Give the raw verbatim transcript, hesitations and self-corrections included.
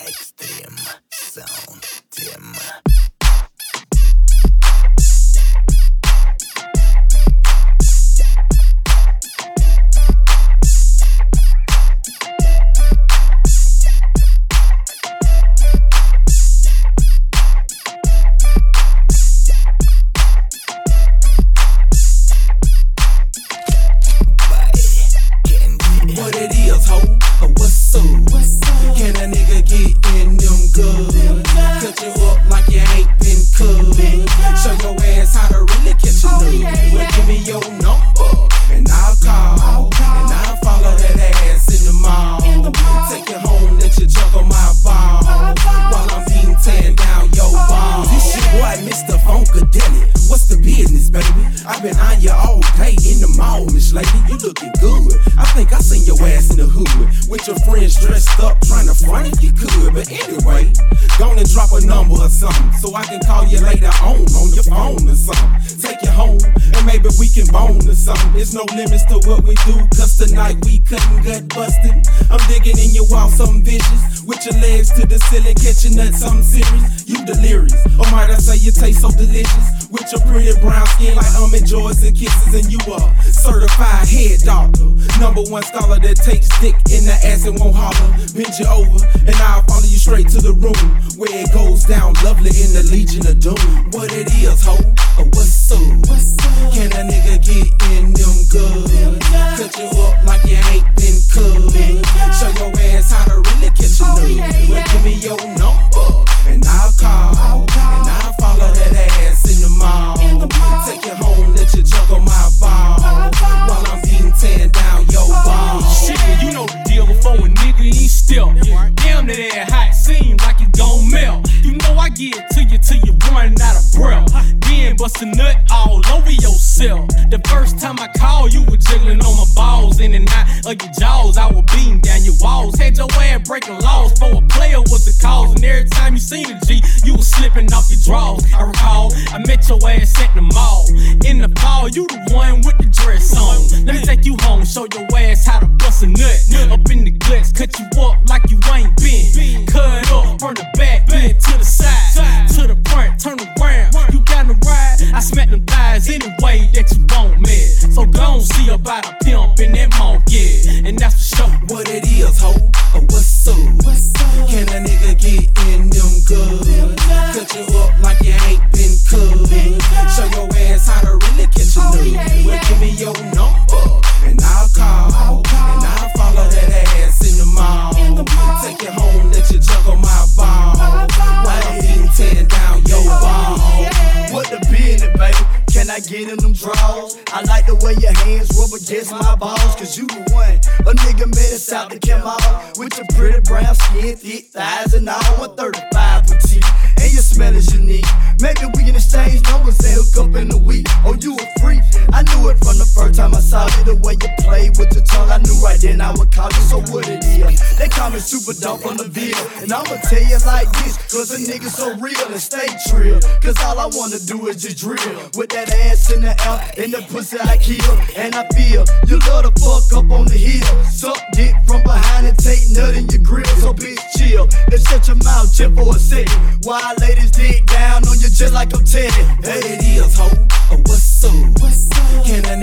Extreme Sound Team. What it is, ho? Or what's up? Can a nigga get in them good? Cut you up like you ain't been cooked. Show your ass how to really catch a nigga. Well, give me your number and I'll call, and I'll follow that ass in the mall. Take you home, let you juggle my ball while I'm beating tearing down your ball. This shit boy, Mister Funkadelic. What's the business, baby? I've been on you all day in the mall, Miss Lady. You looking good. I think I seen your ass in the hood with your friends dressed up, trying to front if you could. But anyway, go and drop a number or something so I can call you later on on your phone or something. Take you home and maybe we can bone or something. There's no limits to what we do, cause tonight we cutting gut busting. I'm digging in your wall, something vicious, with your legs to the ceiling, catching nuts, something serious. You delirious, or might I say you taste so delicious, with your pretty brown skin like almond joys and kisses. And you a certified head doctor, number one scholar that takes dick in the ass and won't holler. Bend you over and I'll follow you straight to the room where it goes down lovely in the Legion of Doom. What it is, ho? Or what's up? Can a nigga get in them good? Cut you up like you ain't been cooked. Show your ass how to really catch a nigga. Well, give me your number and I'll call, and I'll follow that ass in the mall. Take you home, let you juggle my ball while I'm beating tearing down your ball. Shit, you know the deal before a nigga ain't still. Damn, that ass hot, seem like it gon' melt. You know I get to you till you run out of breath. Then bust a nut all over yourself. The first time I called, you were jiggling on my balls. In and out of your jaws, I was beating down your walls. Had your ass breaking laws for a player was the cause. And every time you seen a G, you was slipping off your drawers. I recall, I met your ass at the mall. In the fall, you the one with the dress on. Let me take you home, show your ass how to bust a nut. Up in the guts, cut you up like you ain't been. Cut up from the back, bend to the side, to the front, turn around. You got to ride, I smack them thighs any way that you want, man. So go on, see about a pimp in that mall, yeah. And that's for sure. What it is, ho? Or what's up? Can a nigga get in them good? Cut you up like you ain't been cooked. Show your ass how to really catch a nigga. Well, give me your number and I'll call, and I'll follow that ass in the mall. Take you home, let you juggle my ball while I'm beating tearing down your ball. What the business, baby? Can I get in them draws? I like the way your hands rub against my balls, cause you the one. A nigga met us out to come out with your pretty brown skin, thick thighs, and all. one thirty-five petite, and your smell is unique. Maybe we can exchange numbers and hook up in a week. Oh, you a freak? I knew it from the first time I saw you. The way you played with your tongue, I knew right then I would call you. So what it is? They call me super dope on the bill, and I'ma tell you like this, cause a nigga so real and stay trill. Cause all I wanna do is just drill with that ass in the air and the pussy I kill. And I feel you love to fuck up on the hill, suck dick from behind and take nut in your grill. So bitch chill and shut your mouth just for a second while ladies dig down on you just like I'm Teddy. What it is, ho? Or what's up? Can a